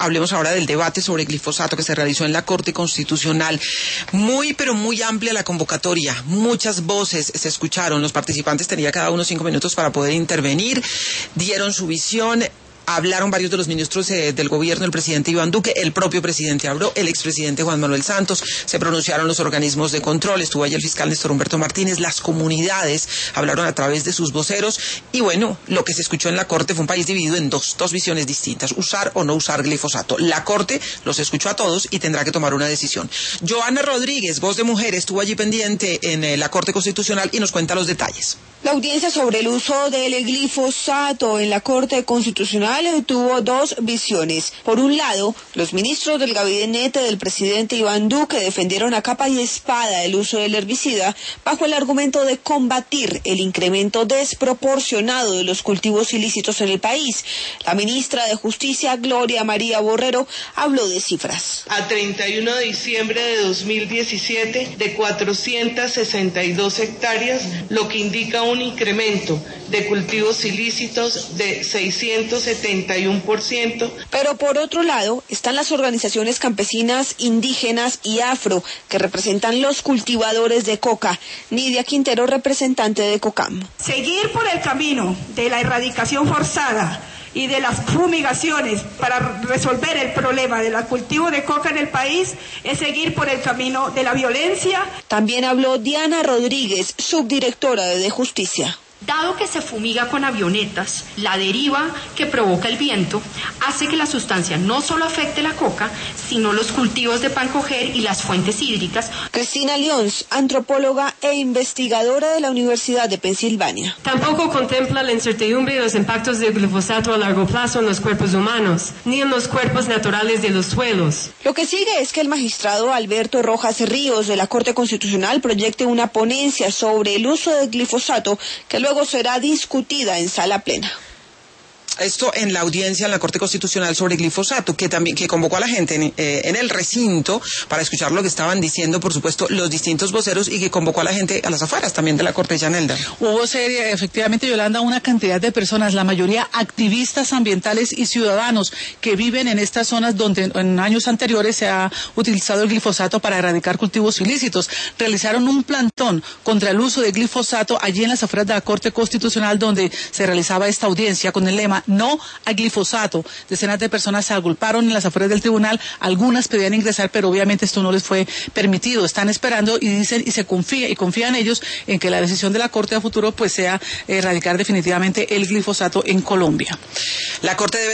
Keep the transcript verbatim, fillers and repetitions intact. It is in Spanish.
hablemos ahora del debate sobre glifosato que se realizó en la Corte Constitucional. Muy, pero muy amplia la convocatoria. Muchas voces se escucharon. Los participantes tenían cada uno cinco minutos para poder intervenir. Dieron su visión. Hablaron varios de los ministros eh, del gobierno, el presidente Iván Duque, el propio presidente habló, el expresidente Juan Manuel Santos, se pronunciaron los organismos de control, estuvo ahí el fiscal Néstor Humberto Martínez, las comunidades hablaron a través de sus voceros y bueno, lo que se escuchó en la Corte fue un país dividido en dos, dos visiones distintas, usar o no usar glifosato. La Corte los escuchó a todos y tendrá que tomar una decisión. Joana Rodríguez, Voz de Mujer, estuvo allí pendiente en eh, la Corte Constitucional y nos cuenta los detalles. La audiencia sobre el uso del glifosato en la Corte Constitucional tuvo dos visiones. Por un lado, los ministros del gabinete del presidente Iván Duque defendieron a capa y espada el uso del herbicida bajo el argumento de combatir el incremento desproporcionado de los cultivos ilícitos en el país. La ministra de Justicia, Gloria María Borrero, habló de cifras. A treinta y uno de diciembre de dos mil diecisiete, de cuatrocientas sesenta y dos hectáreas, lo que indica un incremento de cultivos ilícitos de seiscientos setenta y uno por ciento. Pero por otro lado están las organizaciones campesinas, indígenas y afro que representan los cultivadores de coca. Nidia Quintero, representante de COCAM. Seguir por el camino de la erradicación forzada y de las fumigaciones para resolver el problema del cultivo de coca en el país es seguir por el camino de la violencia. También habló Diana Rodríguez, subdirectora de Justicia. Dado que se fumiga con avionetas, la deriva que provoca el viento hace que la sustancia no solo afecte la coca, sino los cultivos de pan coger y las fuentes hídricas. Cristina Lyons, antropóloga e investigadora de la Universidad de Pensilvania. Tampoco contempla la incertidumbre de los impactos del glifosato a largo plazo en los cuerpos humanos, ni en los cuerpos naturales de los suelos. Lo que sigue es que el magistrado Alberto Rojas Ríos de la Corte Constitucional proyecte una ponencia sobre el uso del glifosato que luego Luego será discutida en sala plena. Esto en la audiencia en la Corte Constitucional sobre glifosato, que también que convocó a la gente en, eh, en el recinto para escuchar lo que estaban diciendo, por supuesto, los distintos voceros y que convocó a la gente a las afueras también de la Corte, Yanelda. Hubo serie, efectivamente, Yolanda, una cantidad de personas, la mayoría activistas ambientales y ciudadanos que viven en estas zonas donde en años anteriores se ha utilizado el glifosato para erradicar cultivos ilícitos. Realizaron un plantón contra el uso de glifosato allí en las afueras de la Corte Constitucional donde se realizaba esta audiencia con el lema no a glifosato. Decenas de personas se agolparon en las afueras del tribunal, algunas pedían ingresar, pero obviamente esto no les fue permitido. Están esperando y dicen y se confía y confían ellos en que la decisión de la Corte a futuro pues sea erradicar definitivamente el glifosato en Colombia. La Corte debe